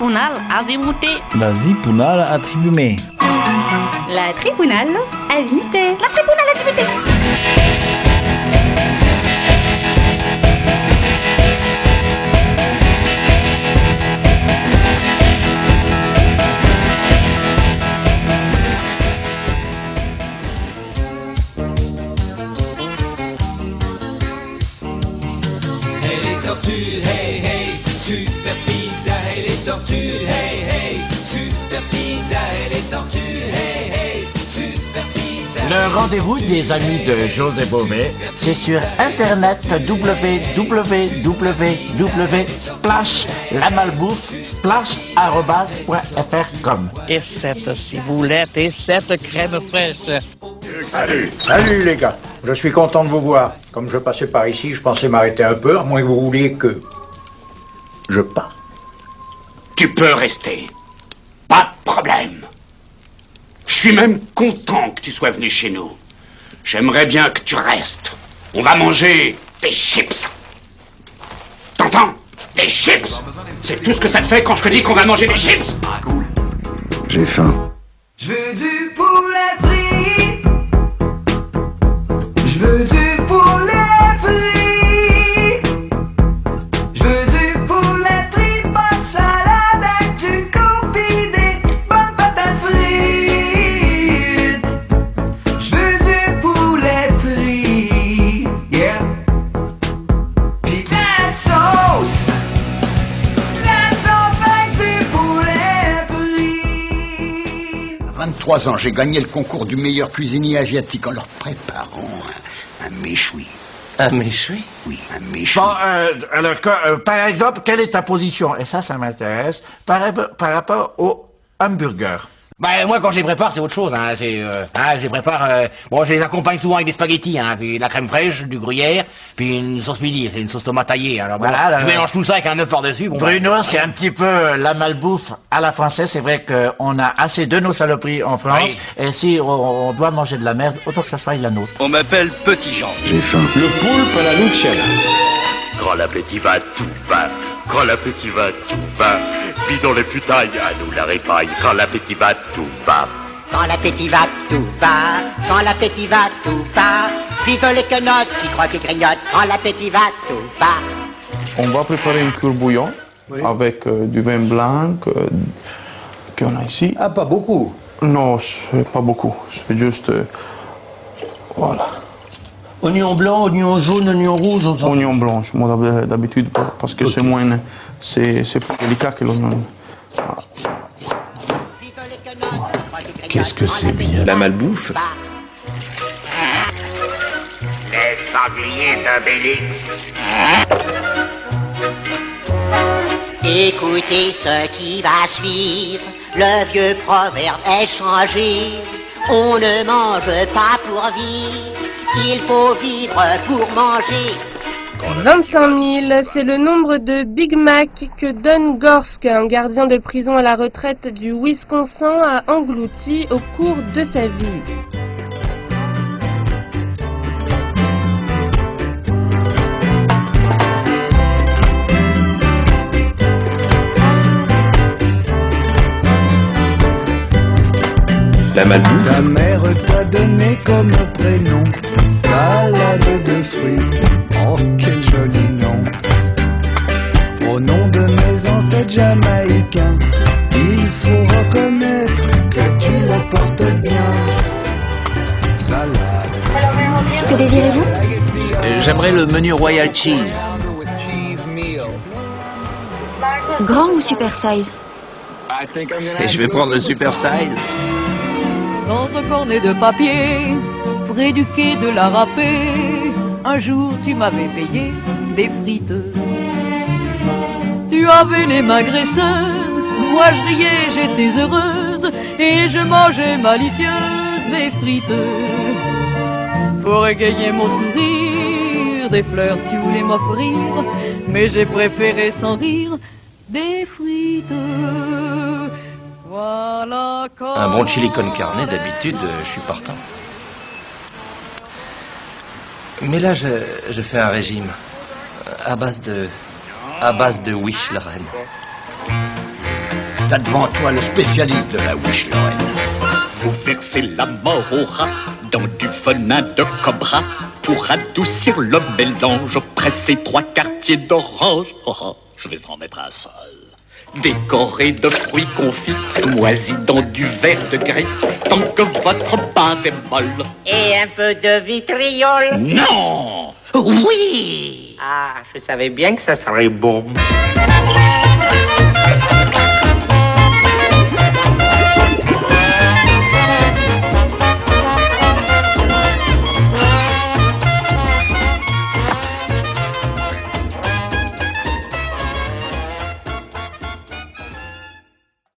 tribunal azimuté. La tribunal attribué. La tribunal azimuté. La tribunal azimuté. Hey, hey, super pizza et les tortues, hey, hey, super pizza et les tortues, hey, hey, super pizza. Le rendez-vous des amis de José Bové, c'est sur internet www.lamalbouffe/fr.com. Et cette ciboulette et cette crème fraîche. Salut les gars, je suis content de vous voir. Comme je passais par ici, je pensais m'arrêter un peu, à moins que vous vouliez que je parte. Tu peux rester. Pas de problème. Je suis même content que tu sois venu chez nous. J'aimerais bien que tu restes. On va manger des chips. T'entends? Des chips. C'est tout ce que ça te fait quand je te dis qu'on va manger des chips. J'ai faim. Je veux du poulet frit. Je veux du poulet frit. Je veux du poulet frit, bonne salade avec du coupé, des bonnes patates frites. Je veux du poulet frit, yeah. Puis la sauce avec du poulet frit. À 23 ans, j'ai gagné le concours du meilleur cuisinier asiatique en leur préparant un méchoui. Un méchoui? Oui, un méchoui. Bon, alors, par exemple, quelle est ta position? Et ça m'intéresse, par rapport au hamburger. Bah moi quand je les prépare c'est autre chose hein, je les prépare bon je les accompagne souvent avec des spaghettis hein, puis de la crème fraîche, du gruyère, puis une sauce midi, c'est une sauce tomate taillée. Alors bon, Voilà, je mélange tout ça avec un œuf par-dessus. Bon, Bruno, c'est un petit peu la malbouffe à la française. C'est vrai qu'on a assez de nos saloperies en France. Oui. Et si on doit manger de la merde, autant que ça soit la nôtre. On m'appelle Petit Jean. J'ai faim. Le poulpe à la luciole. Quand l'appétit va, tout va. Quand l'appétit va, tout va. Puis dans les futailles, à nous la répaille. Quand l'appétit va, tout va. Quand l'appétit va, tout va. Quand l'appétit va, tout va. Vive les quenottes qui croquent et grignotent. Quand l'appétit va, tout va. On va préparer une cure bouillon avec du vin blanc qu'on a ici. Ah, pas beaucoup. Non, c'est pas beaucoup. C'est juste... voilà. Oignon blanc, oignon jaune, oignon rouge. Oignon blanc, moi d'habitude, parce que c'est moins... C'est plus délicat que l'oignon. Qu'est-ce que c'est bien? La malbouffe. Les sangliers d'Obélix. Écoutez ce qui va suivre. Le vieux proverbe est changé. On ne mange pas pour vivre. Il faut vivre pour manger. 25 000, c'est le nombre de Big Mac que Don Gorsk, un gardien de prison à la retraite du Wisconsin, a englouti au cours de sa vie. La malbouffe. Ta mère t'a donné comme prénom salade de fruits. Oh, quel joli nom. Au nom de mes ancêtres jamaïcains, il faut reconnaître que tu le portes bien. Salade. Que désirez-vous? J'aimerais le menu Royal Cheese. Grand ou super size? Et je vais prendre le super size. Dans un cornet de papier, près du quai de la Râpée, un jour tu m'avais payé des frites. Tu avais les mains graisseuses, moi je riais, j'étais heureuse, et je mangeais malicieuse des frites. Pour égayer mon sourire, des fleurs tu voulais m'offrir, mais j'ai préféré sans rire des frites. Voilà. Un bon chili con carne, d'habitude, je suis partant. Mais là, je fais un régime à base de Wish la reine. T'as devant toi le spécialiste de la wish, Lorraine. Vous versez la mort au rat dans du venin de cobra pour adoucir le mélange. Pressez 3 quartiers d'orange. Oh, je vais en mettre un seul. Décoré de fruits confits, moisis dans du verre de griffe, tant que votre pâte est molle. Et un peu de vitriol. Non! Oui! Ah, je savais bien que ça serait bon.